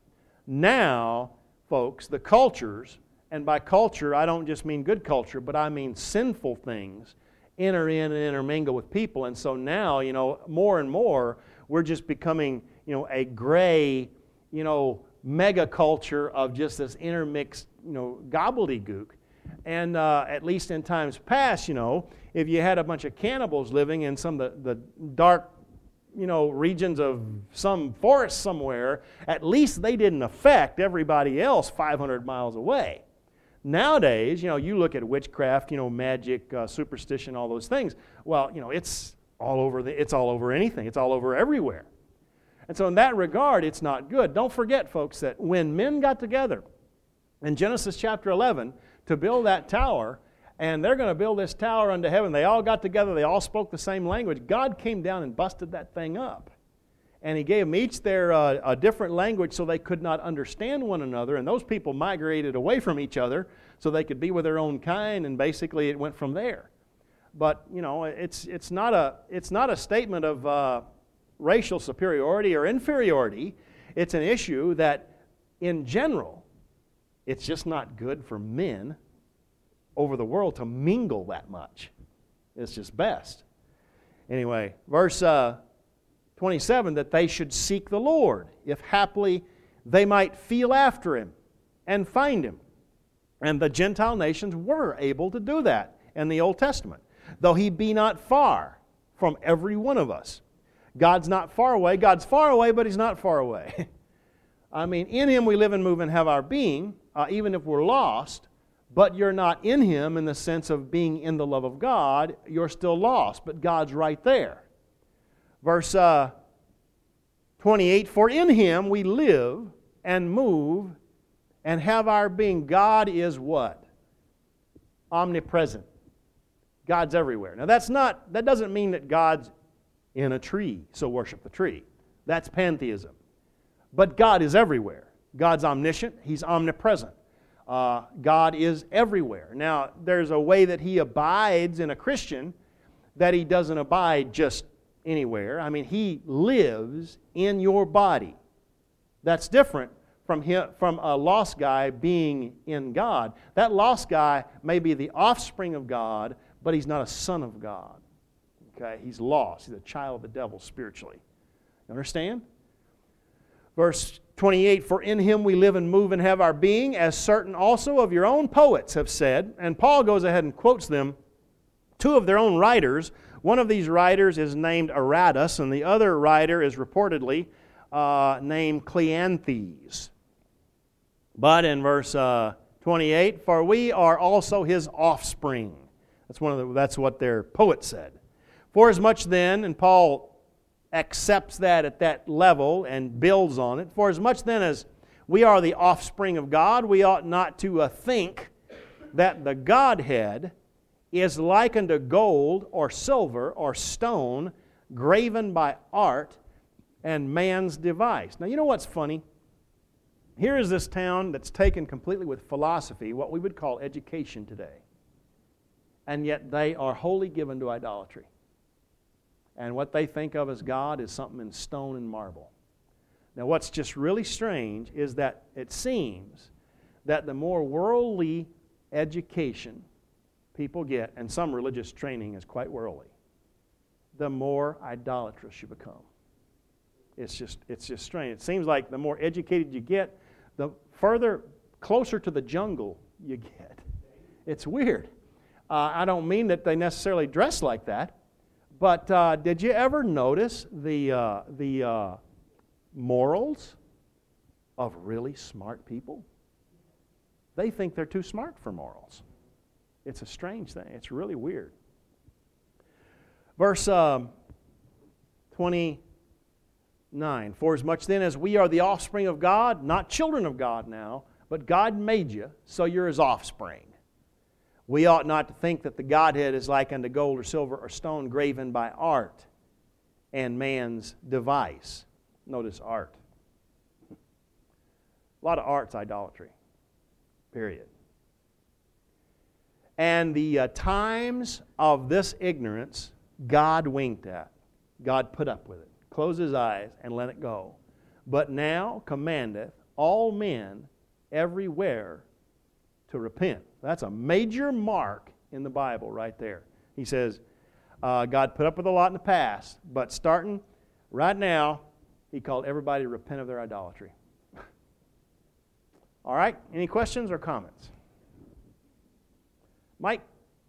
Now, folks, the cultures, and by culture I don't just mean good culture, but I mean sinful things, enter in and intermingle with people. And so now, you know, more and more, we're just becoming, you know, a gray, you know, mega culture of just this intermixed, you know, gobbledygook. And uh, at least in times past, you know, if you had a bunch of cannibals living in some of the, the dark, you know, regions of some forest somewhere, at least they didn't affect everybody else five hundred miles away. Nowadays, you know, you look at witchcraft, you know, magic, uh, superstition, all those things. Well, you know, it's all over the, it's all over anything. It's all over everywhere. And so in that regard, it's not good. Don't forget, folks, that when men got together in Genesis chapter eleven to build that tower, and they're going to build this tower unto heaven, they all got together, they all spoke the same language. God came down and busted that thing up. And He gave them each their uh, a different language so they could not understand one another, and those people migrated away from each other so they could be with their own kind, and basically it went from there. But, you know, it's it's not a it's not a statement of uh, racial superiority or inferiority. It's an issue that, in general, it's just not good for men over the world to mingle that much. It's just best. Anyway, verse uh, twenty-seven, that they should seek the Lord, if haply they might feel after Him and find Him. And the Gentile nations were able to do that in the Old Testament. Though He be not far from every one of us. God's not far away. God's far away, but He's not far away. I mean, in Him we live and move and have our being, uh, even if we're lost, but you're not in Him in the sense of being in the love of God. You're still lost, but God's right there. Verse uh, twenty-eight, for in Him we live and move and have our being. God is what? Omnipresent. God's everywhere. Now that's not, that doesn't mean that God's in a tree, so worship the tree. That's pantheism. But God is everywhere. God's omniscient. He's omnipresent. Uh, God is everywhere. Now, there's a way that He abides in a Christian that He doesn't abide just anywhere. I mean, He lives in your body. That's different from him, from a lost guy being in God. That lost guy may be the offspring of God, but he's not a son of God. Okay? He's lost. He's a child of the devil spiritually. You understand? Verse twenty-eight, for in Him we live and move and have our being, as certain also of your own poets have said. And Paul goes ahead and quotes them, two of their own writers. One of these writers is named Aratus, and the other writer is reportedly uh, named Cleanthes. But in verse uh, twenty-eight, for we are also His offspring. That's one of the, that's what their poet said. For as much then, and Paul accepts that at that level and builds on it, for as much then as we are the offspring of God, we ought not to uh, think that the Godhead is like unto gold or silver or stone graven by art and man's device. Now, you know what's funny? Here is this town that's taken completely with philosophy, what we would call education today. and yet they are wholly given to idolatry. And what they think of as God is something in stone and marble. Now, what's just really strange is that it seems that the more worldly education people get, and some religious training is quite worldly, the more idolatrous you become. It's just, it's just strange. It seems like the more educated you get, the further, closer to the jungle you get. It's weird. Uh, I don't mean that they necessarily dress like that, but uh, did you ever notice the, uh, the uh, morals of really smart people? They think they're too smart for morals. It's a strange thing. It's really weird. Verse um, twenty-nine, for as much then as we are the offspring of God, not children of God now, but God made you, so you're His offspring. We ought not to think that the Godhead is like unto gold or silver or stone graven by art and man's device. Notice art. A lot of art's idolatry. Period. And the uh, times of this ignorance, God winked at. God put up with it. Closed His eyes and let it go. But now commandeth all men everywhere to repent. That's a major mark in the Bible right there. He says, uh, God put up with a lot in the past, but starting right now, He called everybody to repent of their idolatry. All right, any questions or comments? Mike?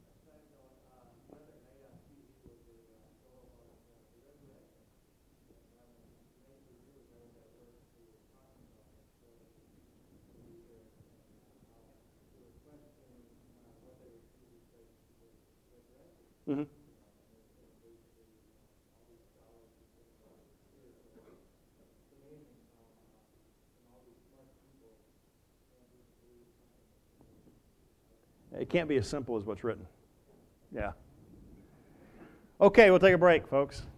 Mm-hmm. It can't be as simple as what's written. Yeah. Okay, we'll take a break, folks.